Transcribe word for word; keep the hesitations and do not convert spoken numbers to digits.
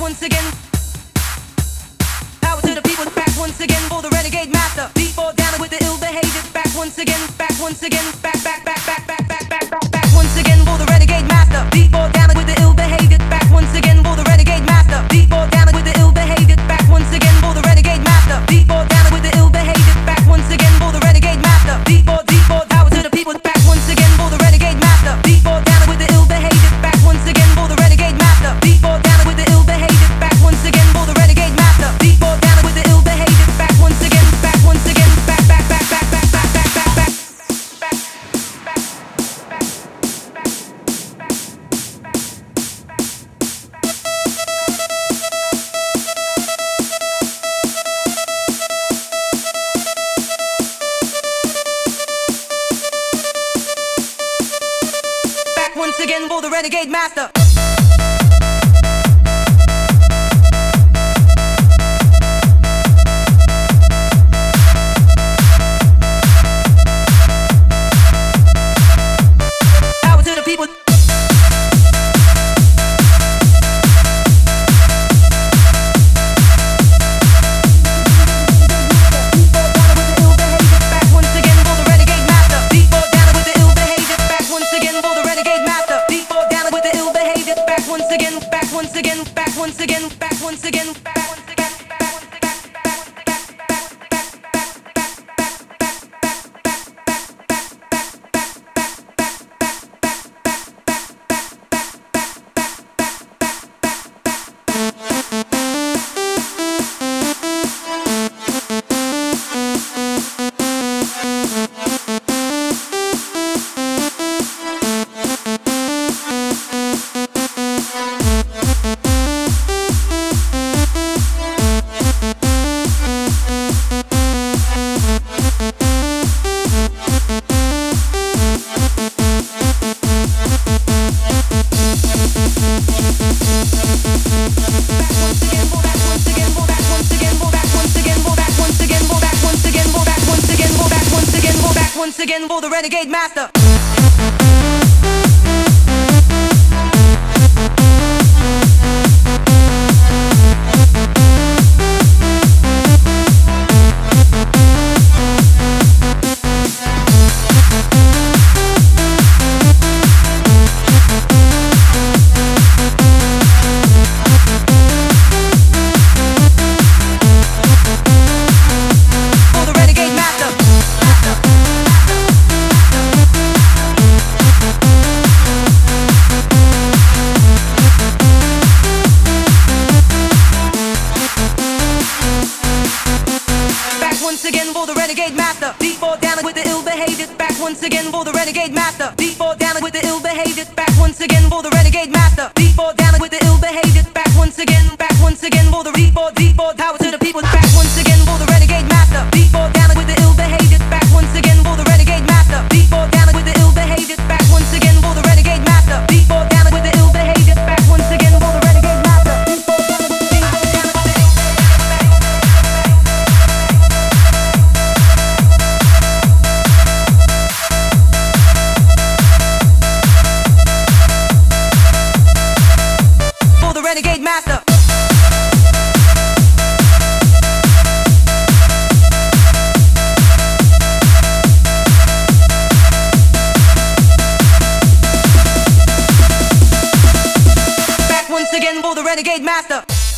once again. Power to the people, back once again for the renegade master. Before down with the ill behavior, back once again, back once again, back, back, back, back, back, back, back, back, back once again for the renegade master. Before down with the ill behavior, back once again for the renegade master. Before down with the ill behavior, back once again for the renegade master. Before down with the ill behavior, back once again for the renegade master. Before, before, power to the people, back once again for the renegade master. Before down with the ill behavior, back once again for the renegade master. Before down with the ill behavior, back once again for the renegade master. Before down with the ill behavior, back once again, back once again, back, back, back, back, back, back, back, back, back. Once again for the renegade master. Power to the people. Once again, back once again, back once again, back once again, back once again. Once again for the renegade master. Once again for the renegade master. Before down with the ill behavior, back once again for the renegade master. Before down with the ill behavior, back once again for the renegade master. Before down with the ill behavior, back once again, back once again for the before, before, power to the people, back once again for the renegade master. Before down with the ill behavior, back once again for the renegade master. Before down with the ill behavior, back once again for the renegade master. Before down with the ill behavior, back once again for the renegade master. Renegade master. Back once again for the renegade master.